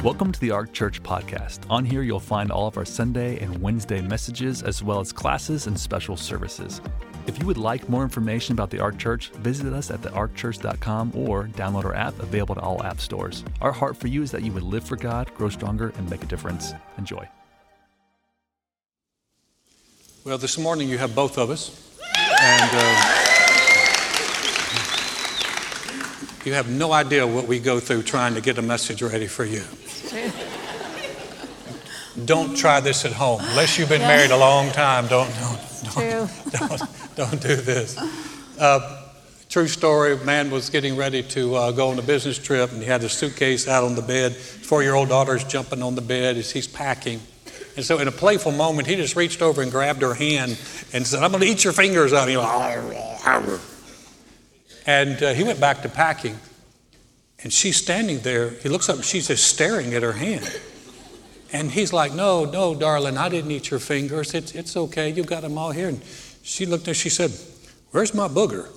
Welcome to the Ark Church podcast. On here, you'll find all of our Sunday and Wednesday messages, as well as classes and special services. If you would like more information about the Ark Church, visit us at thearkchurch.com or download our app, available to all app stores. Our heart for you is that you would live for God, grow stronger, and make a difference. Enjoy. Well, this morning you have both of us, and you have no idea what we go through trying to get a message ready for you. Don't try this at home. Unless you've been married a long time, don't do this. True story, man was getting ready to go on a business trip, and he had his suitcase out on the bed. 4-year-old daughter's jumping on the bed as he's packing. And so in a playful moment, he just reached over and grabbed her hand and said, "I'm going to eat your fingers out." And he went back to packing. And she's standing there. He looks up and she's just staring at her hand. And he's like, no, darling, I didn't eat your fingers. It's okay. You got them all here. And she looked at, she said, "Where's my booger?"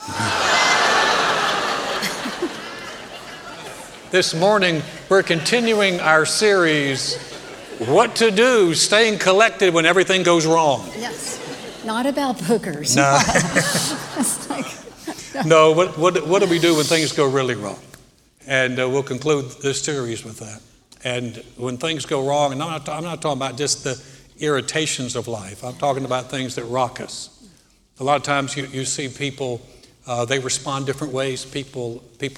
This morning, we're continuing our series, What to Do, Staying Collected When Everything Goes Wrong. Yes, not about boogers. No. No, what do we do when things go really wrong? And we'll conclude this series with that. And when things go wrong, and I'm not talking about just the irritations of life. I'm talking about things that rock us. A lot of times you see people, they respond different ways. People they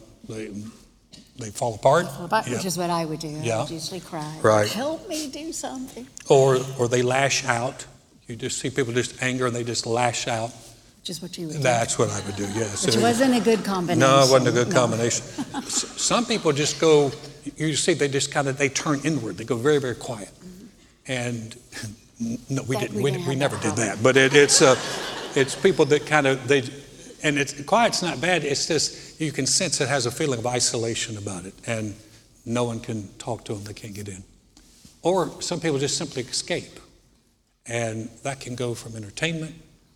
fall apart. Which is what I would do. Yeah. I would usually cry. Right. Help me do something. Or they lash out. You just see people just anger and they just lash out. Which is what you would do. That's what I would do, yes. Which wasn't a good combination. No, it wasn't a good combination. Some people just go, you see, they just they turn inward. They go very, very quiet. Mm-hmm. And no, we never did that. But it's people that quiet's not bad. It's just, you can sense it has a feeling of isolation about it. And no one can talk to them. They can't get in. Or some people just simply escape. And that can go from entertainment,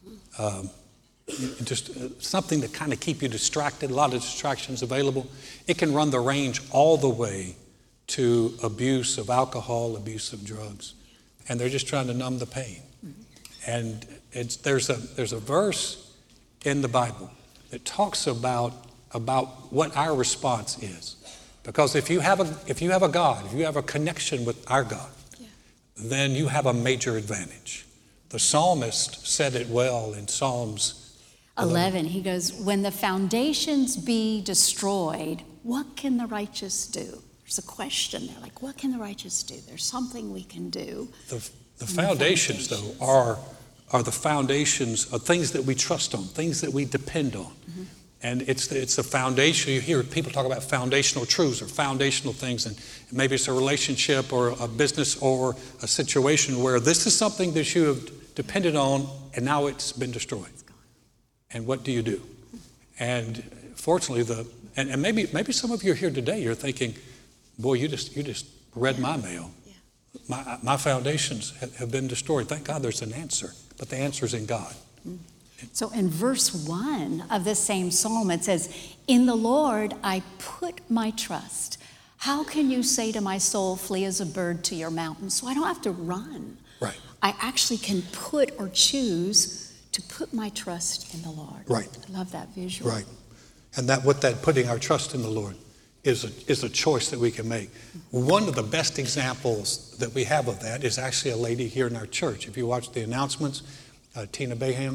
just something to kind of keep you distracted, a lot of distractions available. It can run the range all the way to abuse of alcohol, abuse of drugs. And they're just trying to numb the pain. And there's a verse in the Bible that talks about what our response is. Because if you have a God, if you have a connection with our God, then you have a major advantage. The psalmist said it well in Psalms 11. He goes, when the foundations be destroyed, what can the righteous do? There's a question there, like, what can the righteous do? There's something we can do. The foundations, though, are the foundations of things that we trust on, things that we depend on. Mm-hmm. And it's the foundation. You hear people talk about foundational truths or foundational things, and maybe it's a relationship or a business or a situation where this is something that you have depended on, and now it's been destroyed. And what do you do? And fortunately, and maybe some of you are here today, you're thinking, boy, you just read my mail. Yeah. My foundations have been destroyed. Thank God there's an answer, but the answer is in God. So in verse 1 of this same psalm, it says, "In the Lord I put my trust. How can you say to my soul, flee as a bird to your mountain?" So I don't have to run. Right. I actually can put or choose to put my trust in the Lord. Right. I love that visual. Right. And that putting our trust in the Lord is a choice that we can make. One of the best examples that we have of that is actually a lady here in our church. If you watch the announcements, Tina Baham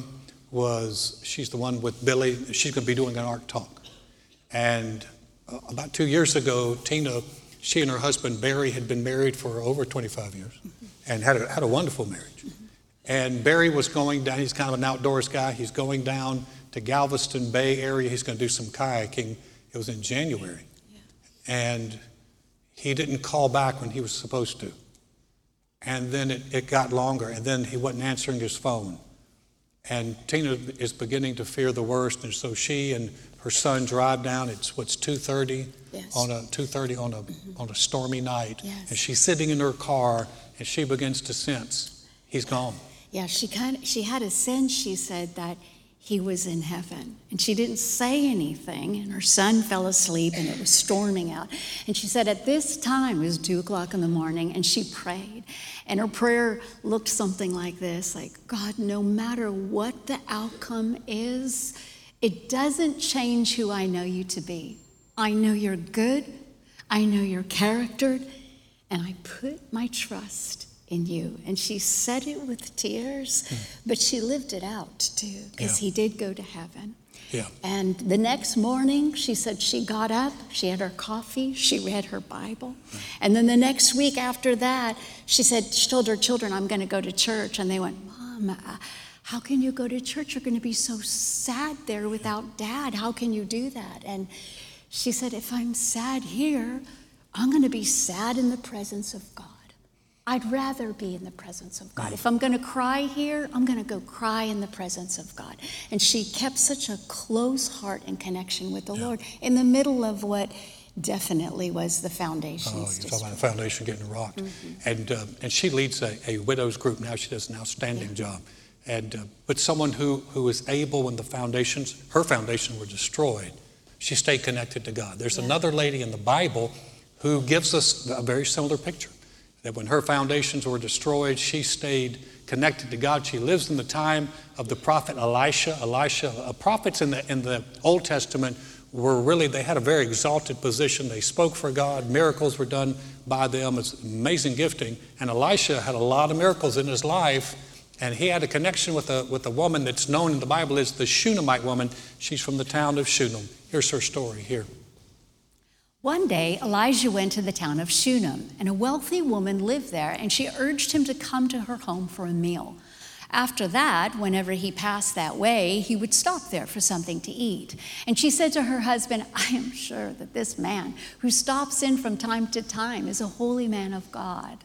she's the one with Billy. She's going to be doing an Ark Talk. And about 2 years ago, Tina, she and her husband Barry had been married for over 25 years and had a wonderful marriage. And Barry was going down, he's kind of an outdoors guy. He's going down to Galveston Bay area. He's going to do some kayaking. It was in January. Yeah. And he didn't call back when he was supposed to. And then it got longer, and then he wasn't answering his phone. And Tina is beginning to fear the worst, and so she and her son drive down. It's 2:30 on a stormy night, and she's sitting in her car, and she begins to sense he's gone. Yeah, she had a sense. She said that he was in heaven. And she didn't say anything, and her son fell asleep, and it was storming out. And she said at this time, it was 2:00 in the morning, and she prayed. And her prayer looked something like this, like, God, no matter what the outcome is, it doesn't change who I know you to be. I know you're good, I know your character, and I put my trust in you. And she said it with tears, but she lived it out too, because he did go to heaven. Yeah. And the next morning, she said she got up, she had her coffee, she read her Bible. And then the next week after that, she told her children, I'm going to go to church. And they went, Mom, how can you go to church? You're going to be so sad there without Dad. How can you do that? And she said, if I'm sad here, I'm going to be sad in the presence of God. I'd rather be in the presence of God. If I'm going to cry here, I'm going to go cry in the presence of God. And she kept such a close heart and connection with the Lord in the middle of what definitely was the foundations. Oh, you're talking about the foundation getting rocked. And she leads a widows group now. She does an outstanding job. But someone who was able, when her foundations were destroyed, she stayed connected to God. There's another lady in the Bible who gives us a very similar picture. That when her foundations were destroyed, she stayed connected to God. She lives in the time of the prophet Elisha. Prophets in the Old Testament they had a very exalted position. They spoke for God. Miracles were done by them. It's amazing gifting. And Elisha had a lot of miracles in his life. And he had a connection with a woman that's known in the Bible as the Shunammite woman. She's from the town of Shunem. Here's her story here. One day, Elijah went to the town of Shunem, and a wealthy woman lived there, and she urged him to come to her home for a meal. After that, whenever he passed that way, he would stop there for something to eat. And she said to her husband, I am sure that this man who stops in from time to time is a holy man of God.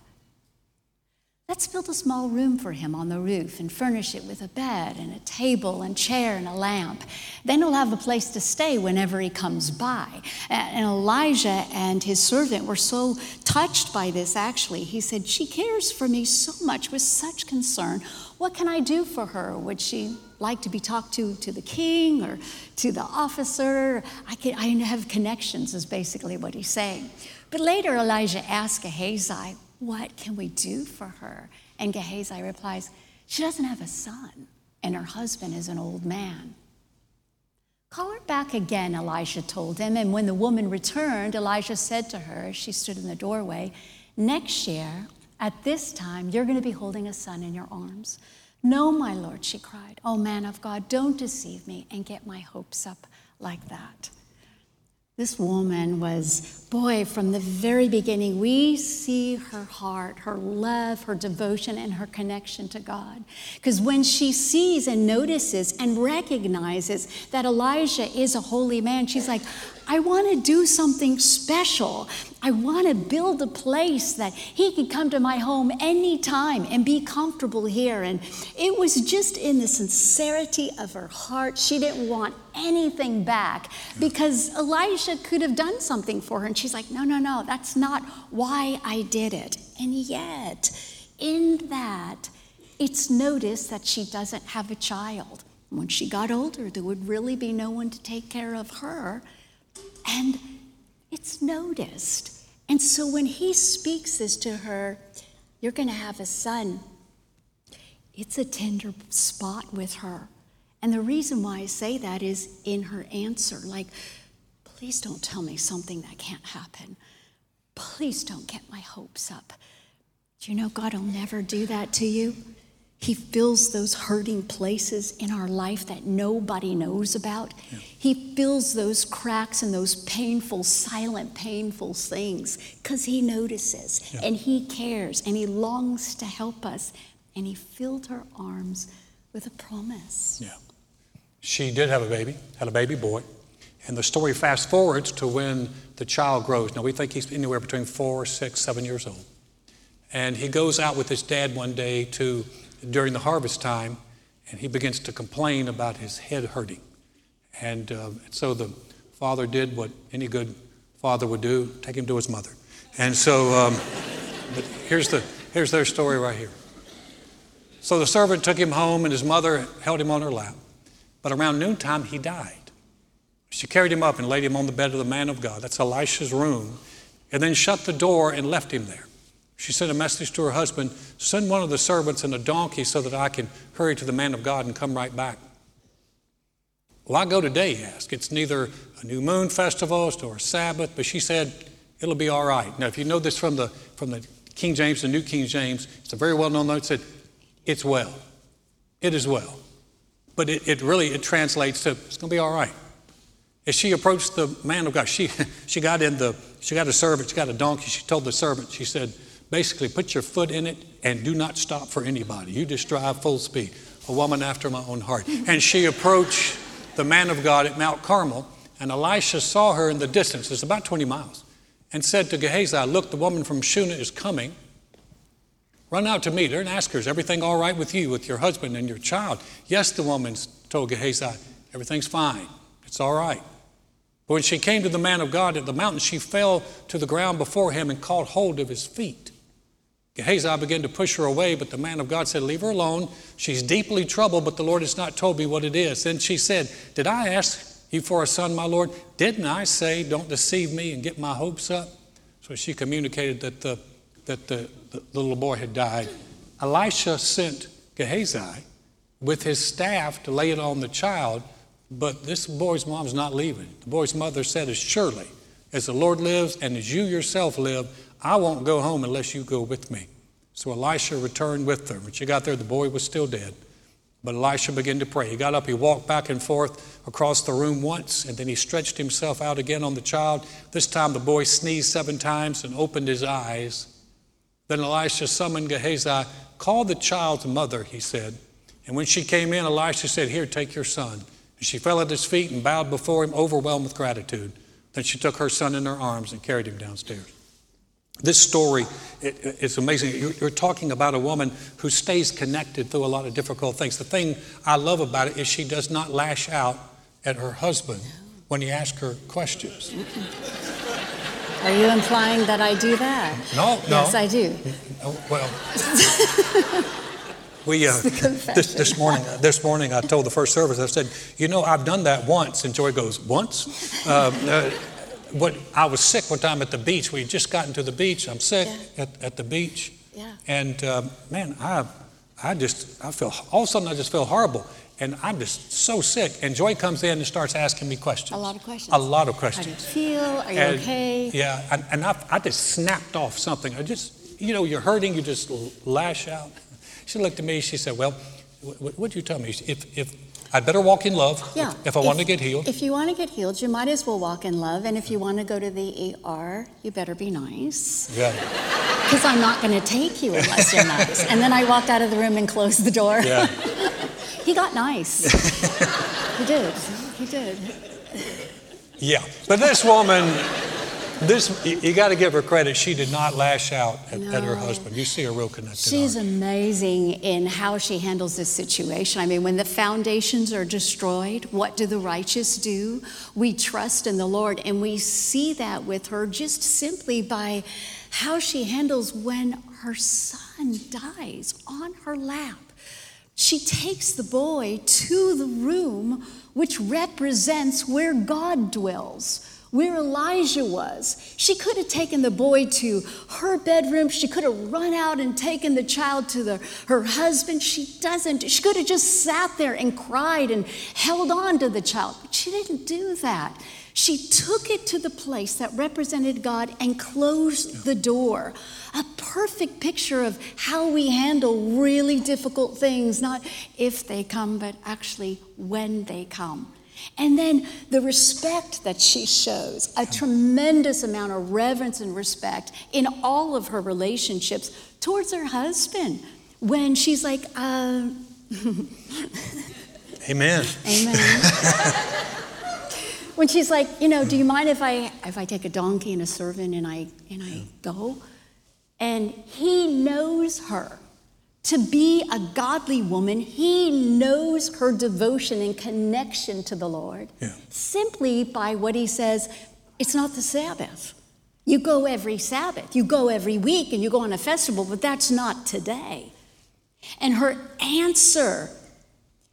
Let's build a small room for him on the roof and furnish it with a bed and a table and chair and a lamp. Then he'll have a place to stay whenever he comes by. And Elijah and his servant were so touched by this, actually. He said, she cares for me so much with such concern. What can I do for her? Would she like to be talked to the king or to the officer? I have connections is basically what he's saying. But later Elijah asked Gehazi, what can we do for her? And Gehazi replies, she doesn't have a son, and her husband is an old man. Call her back again, Elisha told him. And when the woman returned, Elijah said to her as she stood in the doorway, next year, at this time, you're going to be holding a son in your arms. No, my Lord, she cried. Oh, man of God, don't deceive me and get my hopes up like that. This woman was, from the very beginning, we see her heart, her love, her devotion, and her connection to God. Because when she sees and notices and recognizes that Elijah is a holy man, she's like, I want to do something special. I want to build a place that he can come to my home anytime and be comfortable here. And it was just in the sincerity of her heart. She didn't want anything back because Elijah could have done something for her. And she's like, no, that's not why I did it. And yet, in that, it's noticed that she doesn't have a child. When she got older, there would really be no one to take care of her. And it's noticed. And so when he speaks this to her, you're going to have a son, it's a tender spot with her. And the reason why I say that is in her answer, like, please don't tell me something that can't happen. Please don't get my hopes up. Do you know God will never do that to you? He fills those hurting places in our life that nobody knows about. Yeah. He fills those cracks and those painful, silent, painful things because he notices and he cares and he longs to help us. And he filled her arms with a promise. Yeah. She did have a baby, had a baby boy. And the story fast forwards to when the child grows. Now we think he's anywhere between 4, 6, 7 years old. And he goes out with his dad one day during the harvest time, and he begins to complain about his head hurting. And so the father did what any good father would do, take him to his mother. And so, but here's their story right here. So the servant took him home, and his mother held him on her lap. But around noontime, he died. She carried him up and laid him on the bed of the man of God. That's Elisha's room. And then shut the door and left him there. She sent a message to her husband, send one of the servants and a donkey so that I can hurry to the man of God and come right back. Well, I go today, he asked. It's neither a new moon festival nor a Sabbath, but she said, it'll be all right. Now, if you know this from the King James, the New King James, it's a very well-known note. It said, it's well. It is well. But it translates to, it's going to be all right. As she approached the man of God, she got a servant, she got a donkey. She told the servant, she said, basically, put your foot in it and do not stop for anybody. You just drive full speed. A woman after my own heart. And she approached the man of God at Mount Carmel, and Elisha saw her in the distance. It's about 20 miles. And said to Gehazi, look, the woman from Shunah is coming. Run out to meet her and ask her, is everything all right with you, with your husband and your child? Yes, the woman told Gehazi, everything's fine. It's all right. But when she came to the man of God at the mountain, she fell to the ground before him and caught hold of his feet. Gehazi began to push her away, but the man of God said, leave her alone. She's deeply troubled, but the Lord has not told me what it is. Then she said, did I ask you for a son, my Lord? Didn't I say, don't deceive me and get my hopes up? So she communicated that the little boy had died. Elisha sent Gehazi with his staff to lay it on the child, but this boy's mom's not leaving. The boy's mother said, as surely as the Lord lives and as you yourself live, I won't go home unless you go with me. So Elisha returned with her. When she got there, the boy was still dead. But Elisha began to pray. He got up, he walked back and forth across the room once, and then he stretched himself out again on the child. This time the boy sneezed 7 times and opened his eyes. Then Elisha summoned Gehazi. Call the child's mother, he said. And when she came in, Elisha said, here, take your son. And she fell at his feet and bowed before him, overwhelmed with gratitude. Then she took her son in her arms and carried him downstairs. This story is amazing. You're talking about a woman who stays connected through a lot of difficult things. The thing I love about it is she does not lash out at her husband when he asks her questions. Are you implying that I do that? No. Yes, I do. Well, this morning I told the first service, I said, I've done that once. And Joy goes, once? I was sick one time at the beach. We had just gotten to the beach. I'm sick at the beach. Yeah. And I feel, all of a sudden I just feel horrible. And I'm just so sick. And Joy comes in and starts asking me questions. A lot of questions. A lot of questions. How do you feel? Are you okay? Yeah. And I just snapped off something. I just, you're hurting. You just lash out. She looked at me. She said, well, what'd you tell me? If I'd better walk in love if I want to get healed. If you want to get healed, you might as well walk in love. And if you want to go to the ER, you better be nice. Yeah. Because I'm not going to take you unless you're nice. And then I walked out of the room and closed the door. Yeah. He got nice. He did. Yeah. But this woman, you got to give her credit. She did not lash out at her husband. You see a real connected She's heart. amazing in how she handles this situation. I mean, when the foundations are destroyed, what do the righteous do? We trust in the Lord, and we see that with her just simply by how she handles when her son dies on her lap. She takes the boy to the room which represents where God dwells, where Elijah was. She could have taken the boy to her bedroom. She could have run out and taken the child to her husband. She doesn't. She could have just sat there and cried and held on to the child. But she didn't do that. She took it to the place that represented God and closed the door. A perfect picture of how we handle really difficult things, not if they come, but actually when they come. And then the respect that she shows, a tremendous amount of reverence and respect in all of her relationships towards her husband. When she's like, Amen. When she's like, do you mind if I take a donkey and a servant and I go? And he knows her to be a godly woman. He knows her devotion and connection to the Lord simply by what he says, it's not the Sabbath. You go every Sabbath, you go every week, and you go on a festival, but that's not today. And her answer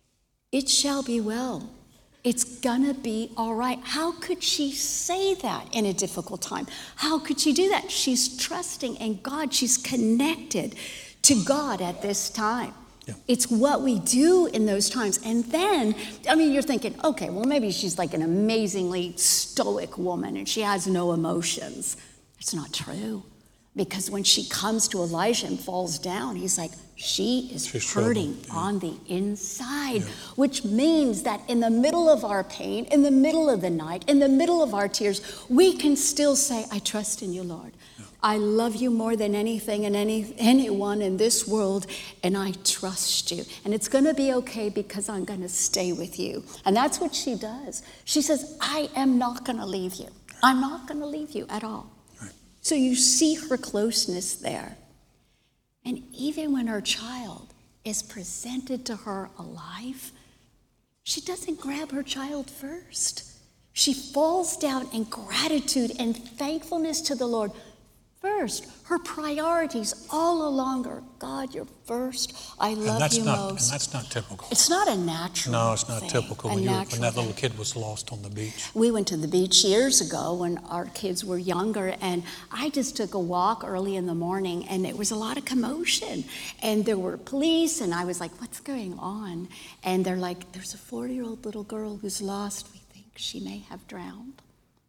It shall be well. It's gonna be all right. How could she say that in a difficult time? How could she do that? She's trusting in God. She's connected to God at this time. Yeah. It's what we do in those times. And then, I mean, you're thinking, okay, well, maybe she's like an amazingly stoic woman and she has no emotions. It's not true. Because when she comes to Elijah and falls down, he's like, she's hurting on the inside, which means that in the middle of our pain, in the middle of the night, in the middle of our tears, we can still say, I trust in you, Lord. Yeah. I love you more than anything and anyone in this world, and I trust you. And it's going to be okay because I'm going to stay with you. And that's what she does. She says, I am not going to leave you. I'm not going to leave you at all. So you see her closeness there. And even when her child is presented to her alive, she doesn't grab her child first. She falls down in gratitude and thankfulness to the Lord first. Her priorities all along are, God, you're first. I love you most. And that's not typical. It's not a natural No, it's not thing, typical. When that little kid was lost on the beach. We went to the beach years ago when our kids were younger, and I just took a walk early in the morning, and it was a lot of commotion. And there were police, and I was like, what's going on? And they're like, there's a 4-year-old little girl who's lost. We think she may have drowned.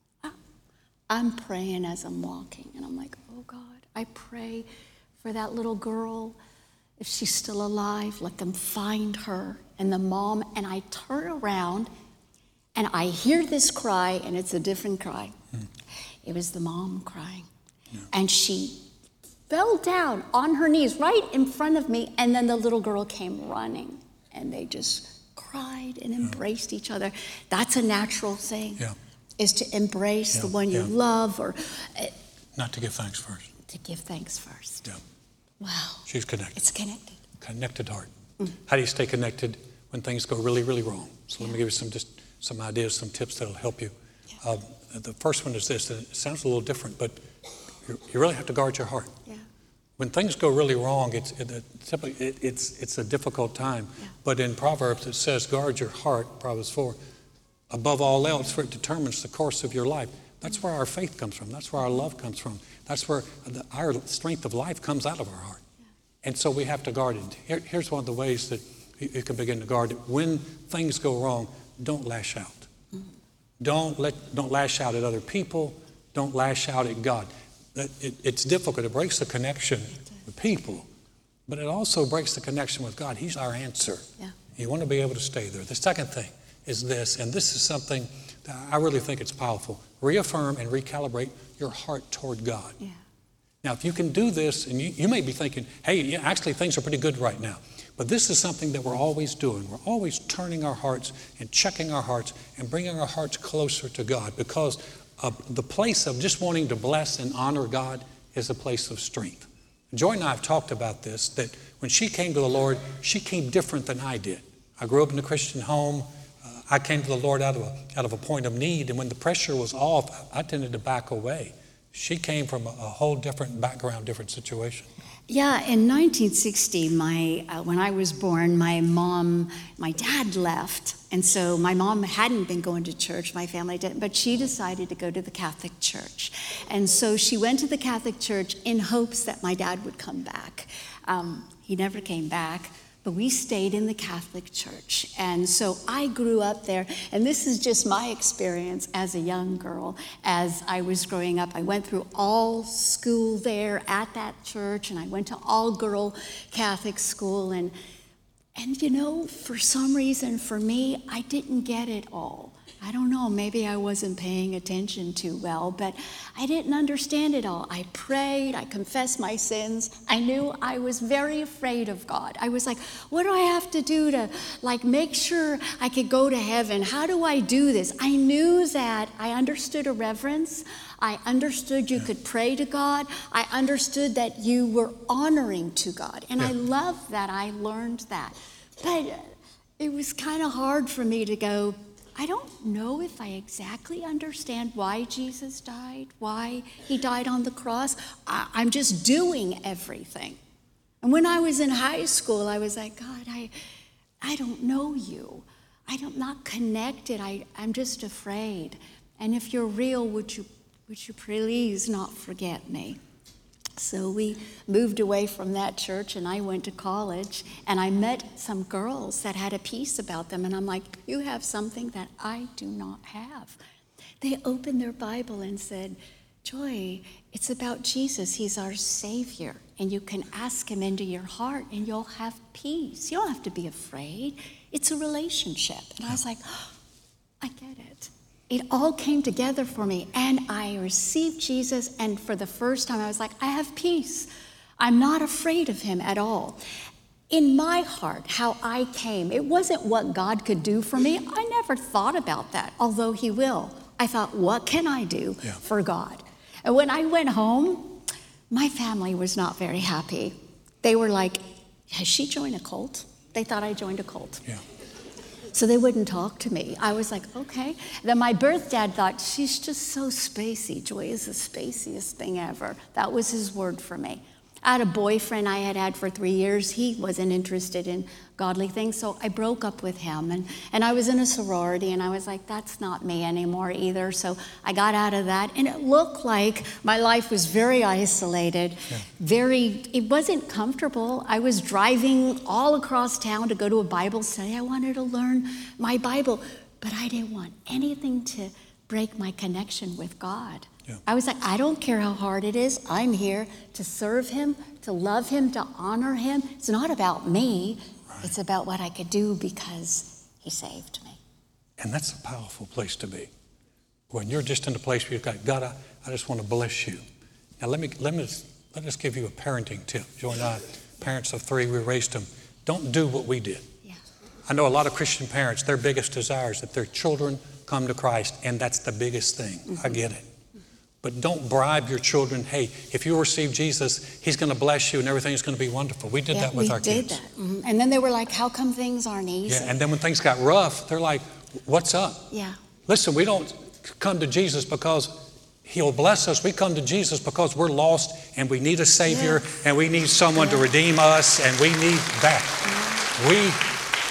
I'm praying as I'm walking, and I'm like, oh, God, I pray for that little girl. If she's still alive, let them find her and the mom. And I turn around, and I hear this cry, and it's a different cry. It was the mom crying. Yeah. And she fell down on her knees right in front of me, and then the little girl came running, and they just cried and embraced each other. That's a natural thing. Yeah. Is to embrace the one you love, or not to give thanks first. To give thanks first. Yeah. Wow. She's connected. It's connected. Connected heart. How do you stay connected when things go really, really wrong? So let me give you some ideas, some tips that'll help you. Yeah. The first one is this, and it sounds a little different, but you really have to guard your heart. Yeah. When things go really wrong, it's a difficult time. Yeah. But in Proverbs it says, guard your heart, Proverbs 4. Above all else, for it determines the course of your life. That's where our faith comes from. That's where our love comes from. That's where our strength of life comes out of our heart. Yeah. And so we have to guard it. Here's one of the ways that you can begin to guard it. When things go wrong, don't lash out. Mm-hmm. Don't lash out at other people. Don't lash out at God. It's difficult. It breaks the connection with people, but it also breaks the connection with God. He's our answer. Yeah. You want to be able to stay there. The second thing is this, and this is something that I really think it's powerful. Reaffirm and recalibrate your heart toward God. Yeah. Now, if you can do this, and you may be thinking, hey, actually things are pretty good right now. But this is something that we're always doing. We're always turning our hearts and checking our hearts and bringing our hearts closer to God, because the place of just wanting to bless and honor God is a place of strength. Joy and I have talked about this, that when she came to the Lord, she came different than I did. I grew up in a Christian home. I came to the Lord out of a point of need, and when the pressure was off, I tended to back away. She came from a whole different background, different situation. Yeah, in 1960, when I was born, my dad left, and so my mom hadn't been going to church, my family didn't, but she decided to go to the Catholic Church. And so she went to the Catholic Church in hopes that my dad would come back. He never came back. But we stayed in the Catholic Church. And so I grew up there. And this is just my experience as a young girl. As I was growing up, I went through all school there at that church. And I went to all-girl Catholic school. And you know, for some reason, for me, I didn't get it all. I don't know, maybe I wasn't paying attention too well, but I didn't understand it all. I prayed, I confessed my sins. I knew I was very afraid of God. I was like, what do I have to do to make sure I could go to heaven? How do I do this? I knew that I understood a reverence. I understood you could pray to God. I understood that you were honoring to God. And I love that I learned that. But it was kind of hard for me to go, I don't know if I exactly understand why Jesus died, why he died on the cross. I'm just doing everything. And when I was in high school, I was like, God, I don't know you. I'm not connected. I'm just afraid. And if you're real, would you please not forget me? So we moved away from that church, and I went to college, and I met some girls that had a peace about them, and I'm like, you have something that I do not have. They opened their Bible and said, Joy, it's about Jesus. He's our Savior, and you can ask him into your heart, and you'll have peace. You don't have to be afraid. It's a relationship. And I was like, oh, I get it. It all came together for me, and I received Jesus, and for the first time I was like, I have peace. I'm not afraid of him at all. In my heart, how I came, it wasn't what God could do for me. I never thought about that, although he will. I thought, what can I do for God? And when I went home, my family was not very happy. They were like, has she joined a cult? They thought I joined a cult. Yeah. So they wouldn't talk to me. I was like, okay. Then my birth dad thought, she's just so spacey. Joy is the spaciest thing ever. That was his word for me. I had a boyfriend I had had for 3 years. He wasn't interested in godly things, so I broke up with him. And I was in a sorority, and I was like, that's not me anymore either. So I got out of that, and it looked like my life was very isolated, it wasn't comfortable. I was driving all across town to go to a Bible study. I wanted to learn my Bible, but I didn't want anything to break my connection with God. Yeah. I was like, I don't care how hard it is. I'm here to serve him, to love him, to honor him. It's not about me. Right. It's about what I could do because he saved me. And that's a powerful place to be. When you're just in a place where you've got, God, I just want to bless you. Now let us give you a parenting tip. Joy and I, parents of 3, we raised them. Don't do what we did. Yeah. I know a lot of Christian parents, their biggest desire is that their children come to Christ, and that's the biggest thing. Mm-hmm. I get it. But don't bribe your children. Hey, if you receive Jesus, he's going to bless you and everything's going to be wonderful. We did that with our kids. We did that. Mm-hmm. And then they were like, how come things aren't easy? Yeah, and then when things got rough, they're like, what's up? Yeah. Listen, we don't come to Jesus because he'll bless us. We come to Jesus because we're lost and we need a Savior and we need someone to redeem us, and we need that. Yeah.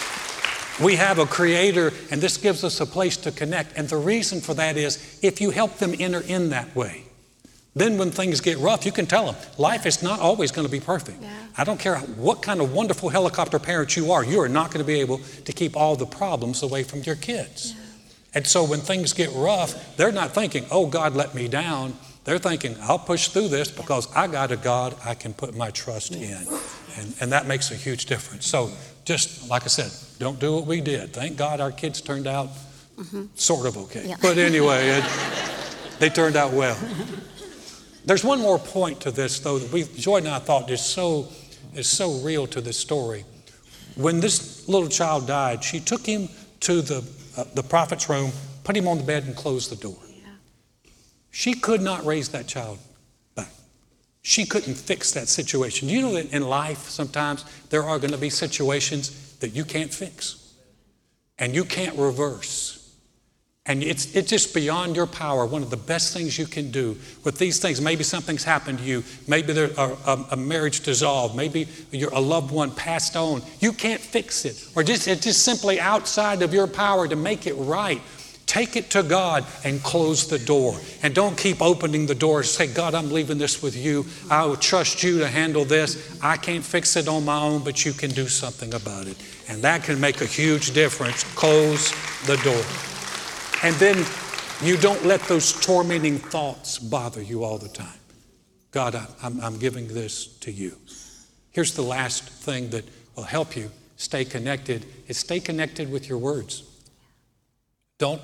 We have a Creator, and this gives us a place to connect. And the reason for that is if you help them enter in that way, then when things get rough, you can tell them, life is not always going to be perfect. Yeah. I don't care what kind of wonderful helicopter parent you are not going to be able to keep all the problems away from your kids. Yeah. And so when things get rough, they're not thinking, oh, God let me down. They're thinking, I'll push through this because I got a God I can put my trust in. And that makes a huge difference. So just like I said, don't do what we did. Thank God our kids turned out sort of okay. Yeah. But anyway, they turned out well. There's one more point to this, though, that Joy and I thought is so real to this story. When this little child died, she took him to the prophet's room, put him on the bed, and closed the door. Yeah. She could not raise that child back. She couldn't fix that situation. You know that in life, sometimes there are going to be situations that you can't fix and you can't reverse. And it's just beyond your power. One of the best things you can do with these things, maybe something's happened to you, maybe a marriage dissolved, maybe a loved one passed on. You can't fix it, or it's just simply outside of your power to make it right. Take it to God and close the door. And don't keep opening the door. Say, God, I'm leaving this with you. I will trust you to handle this. I can't fix it on my own, but you can do something about it. And that can make a huge difference. Close the door. And then you don't let those tormenting thoughts bother you all the time. God, I'm giving this to you. Here's the last thing that will help you stay connected, is stay connected with your words. Don't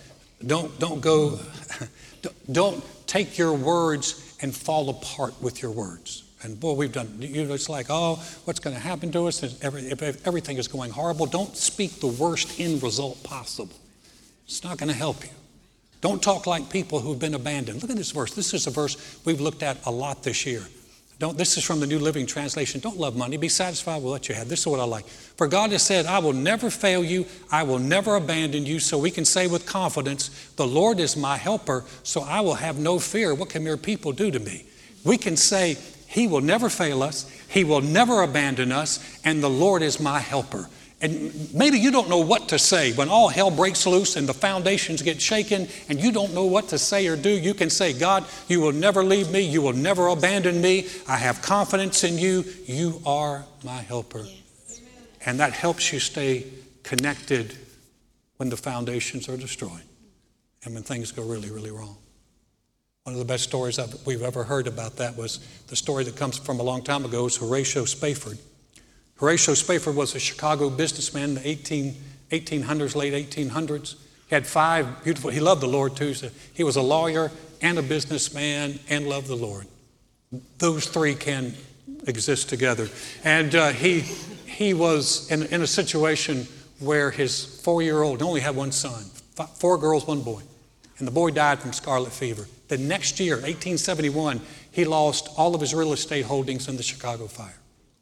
take your words and fall apart with your words. And boy, we've done, it's like, oh, what's going to happen to us if everything is going horrible? Don't speak the worst end result possible. It's not going to help you. Don't talk like people who've been abandoned. Look at this verse. This is a verse we've looked at a lot this year. This is from the New Living Translation. Don't love money. Be satisfied with what you have. This is what I like. For God has said, I will never fail you. I will never abandon you. So we can say with confidence, the Lord is my helper, so I will have no fear. What can mere people do to me? We can say, he will never fail us. He will never abandon us. And the Lord is my helper. And maybe you don't know what to say. When all hell breaks loose and the foundations get shaken and you don't know what to say or do, you can say, God, you will never leave me. You will never abandon me. I have confidence in you. You are my helper. Yes. And that helps you stay connected when the foundations are destroyed and when things go really, really wrong. One of the best stories we've ever heard about that was the story that comes from a long time ago. Is Horatio Spafford. Horatio Spafford was a Chicago businessman in the 1800s, late 1800s. He had 5 beautiful, he loved the Lord too. So he was a lawyer and a businessman and loved the Lord. Those 3 can exist together. And he was in a situation where his 4-year-old, he only had 1 son, 4 girls, 1 boy. And the boy died from scarlet fever. The next year, 1871, he lost all of his real estate holdings in the Chicago fire.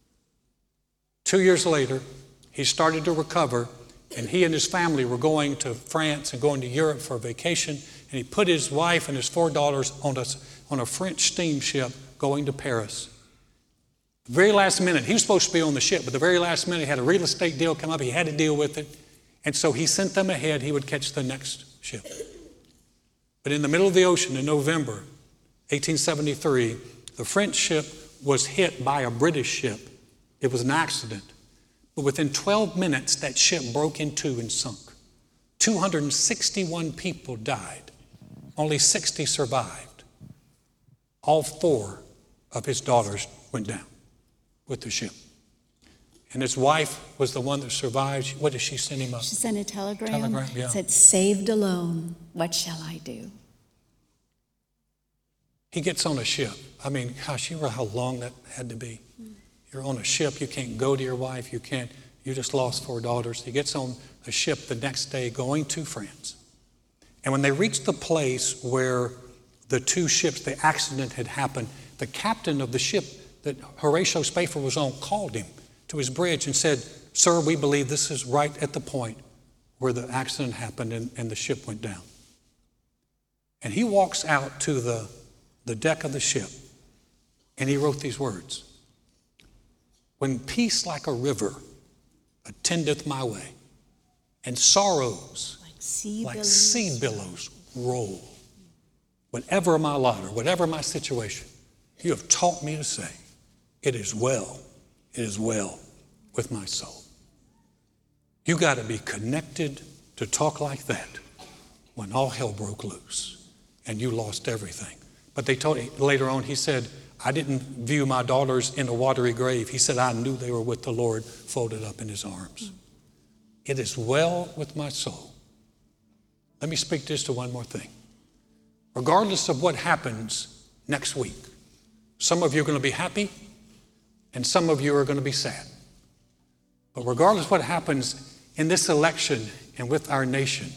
2 years later, he started to recover, and he and his family were going to France and going to Europe for a vacation, and he put his wife and his 4 daughters on a French steamship going to Paris. The very last minute, he was supposed to be on the ship, but the very last minute, he had a real estate deal come up. He had to deal with it, and so he sent them ahead. He would catch the next ship. But in the middle of the ocean in November 1873, the French ship was hit by a British ship. It was an accident. But within 12 minutes, that ship broke in 2 and sunk. 261 people died. Only 60 survived. All 4 of his daughters went down with the ship. And his wife was the one that survived. What did she send him up? She sent a telegram. Yeah. It said, saved alone, what shall I do? He gets on a ship. I mean, gosh, you know how long that had to be. You're on a ship, you can't go to your wife, you just lost 4 daughters. He gets on a ship the next day going to France. And when they reached the place where the 2 ships, the accident had happened, the captain of the ship that Horatio Spafford was on called him to his bridge and said, sir, we believe this is right at the point where the accident happened and the ship went down. And he walks out to the deck of the ship and he wrote these words. When peace like a river attendeth my way, and sorrows like sea billows roll, whatever my lot or whatever my situation, you have taught me to say, it is well with my soul. You got to be connected to talk like that when all hell broke loose and you lost everything. But they told him later on, he said, I didn't view my daughters in a watery grave. He said, I knew they were with the Lord, folded up in his arms. It is well with my soul. Let me speak just to one more thing. Regardless of what happens next week, some of you are going to be happy and some of you are going to be sad. But regardless of what happens in this election and with our nation,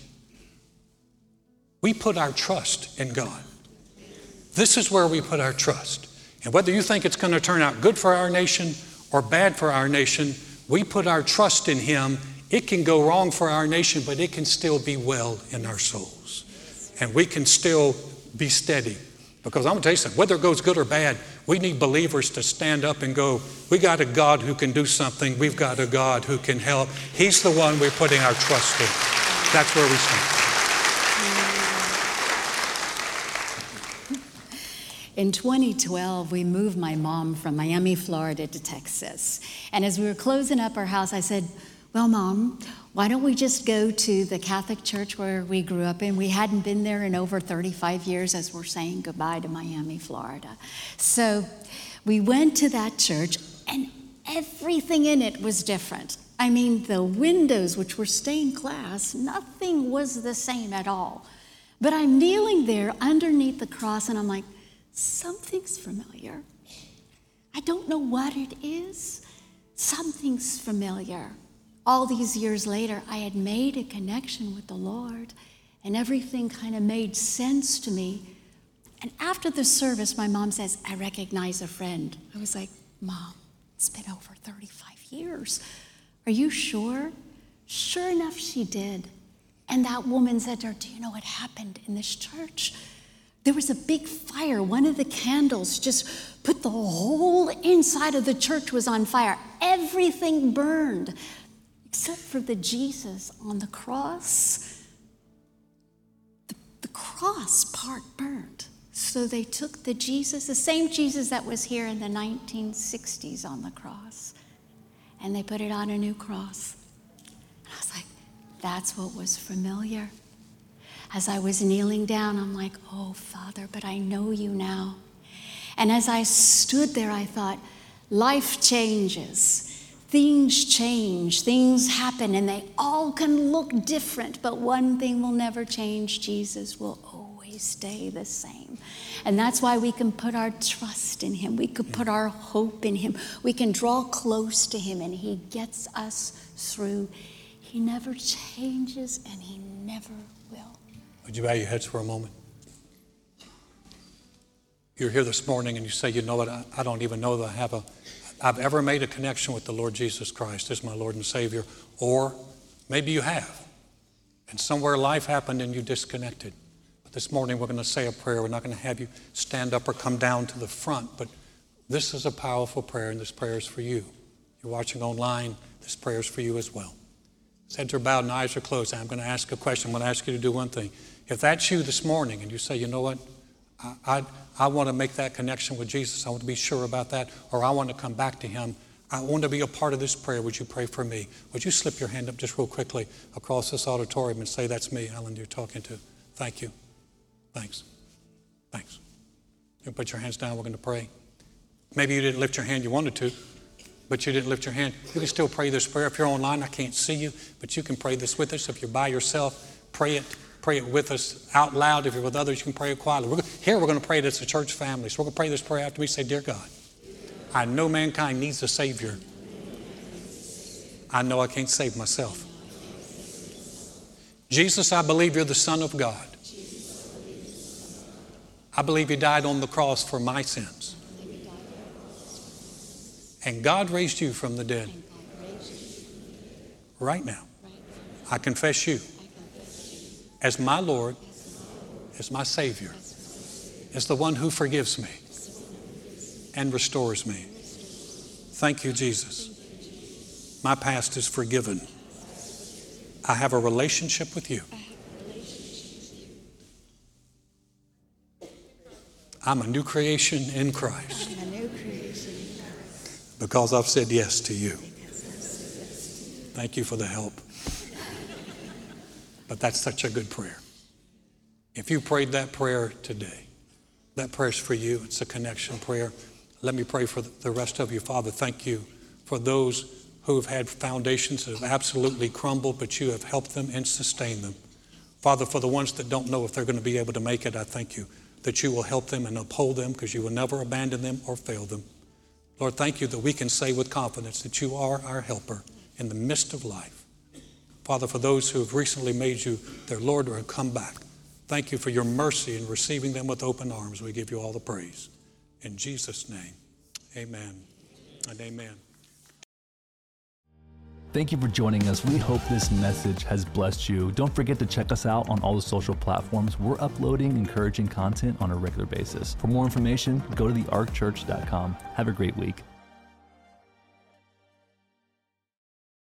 we put our trust in God. This is where we put our trust. And whether you think it's going to turn out good for our nation or bad for our nation, we put our trust in Him. It can go wrong for our nation, but it can still be well in our souls. And we can still be steady. Because I'm going to tell you something, whether it goes good or bad, we need believers to stand up and go, we got a God who can do something. We've got a God who can help. He's the one we're putting our trust in. That's where we stand. In 2012, we moved my mom from Miami, Florida to Texas. And as we were closing up our house, I said, well, Mom, why don't we just go to the Catholic church where we grew up in? We hadn't been there in over 35 years as we're saying goodbye to Miami, Florida. So we went to that church and everything in it was different. I mean, the windows, which were stained glass, nothing was the same at all. But I'm kneeling there underneath the cross and I'm like, something's familiar. I don't know what it is. Something's familiar. All these years later, I had made a connection with the Lord, and everything kind of made sense to me. And after the service, my mom says, I recognize a friend. I was like, Mom, it's been over 35 years. Are you sure? Sure enough, she did. And that woman said to her, do you know what happened in this church? There was a big fire. One of the candles just put the whole inside of the church was on fire. Everything burned. except for the Jesus on the cross. The cross part burnt. So they took the Jesus, the same Jesus that was here in the 1960s on the cross, and they put it on a new cross. And I was like, that's what was familiar. As I was kneeling down, I'm like, oh, Father, but I know you now. And as I stood there, I thought, life changes. Things change, things happen, and they all can look different, but one thing will never change. Jesus will always stay the same. And that's why we can put our trust in him. We can put our hope in him. We can draw close to him, and he gets us through. He never changes, and he never will. Would you bow your heads for a moment? You're here this morning and you say, you know what, I don't even know that I've ever made a connection with the Lord Jesus Christ as my Lord and Savior. Or maybe you have. And somewhere life happened and you disconnected. But this morning we're going to say a prayer. We're not going to have you stand up or come down to the front. But this is a powerful prayer, and this prayer is for you. You're watching online, this prayer is for you as well. Heads are bowed and eyes are closed. I'm going to ask a question. I'm going to ask you to do one thing. If that's you this morning and you say, you know what, I want to make that connection with Jesus. I want to be sure about that, or I want to come back to him. I want to be a part of this prayer. Would you pray for me? Would you slip your hand up just real quickly across this auditorium and say, that's me, Ellen, you're talking to. Thank you. Thanks. Thanks. You put your hands down. We're going to pray. Maybe you didn't lift your hand. You wanted to, but you didn't lift your hand. You can still pray this prayer. If you're online, I can't see you, but you can pray this with us. If you're by yourself, pray it. Pray it with us out loud. If you're with others, you can pray it quietly. We're going to pray it as a church family. So we're going to pray this prayer after we say, Dear God, I know mankind needs a Savior. I know I can't save myself. Jesus, I believe you're the Son of God. I believe you died on the cross for my sins. And God raised you from the dead. Right now, I confess you as my Lord, as my Savior, as the one who forgives me and restores me. Thank you, Jesus. My past is forgiven. I have a relationship with you. I'm a new creation in Christ because I've said yes to you. Thank you for the help. But that's such a good prayer. If you prayed that prayer today, that prayer's for you. It's a connection prayer. Let me pray for the rest of you. Father, thank you for those who have had foundations that have absolutely crumbled, but you have helped them and sustained them. Father, for the ones that don't know if they're going to be able to make it, I thank you that you will help them and uphold them because you will never abandon them or fail them. Lord, thank you that we can say with confidence that you are our helper in the midst of life. Father, for those who have recently made you their Lord or have come back, thank you for your mercy in receiving them with open arms. We give you all the praise. In Jesus' name, amen and amen. Thank you for joining us. We hope this message has blessed you. Don't forget to check us out on all the social platforms. We're uploading encouraging content on a regular basis. For more information, go to thearkchurch.com. Have a great week.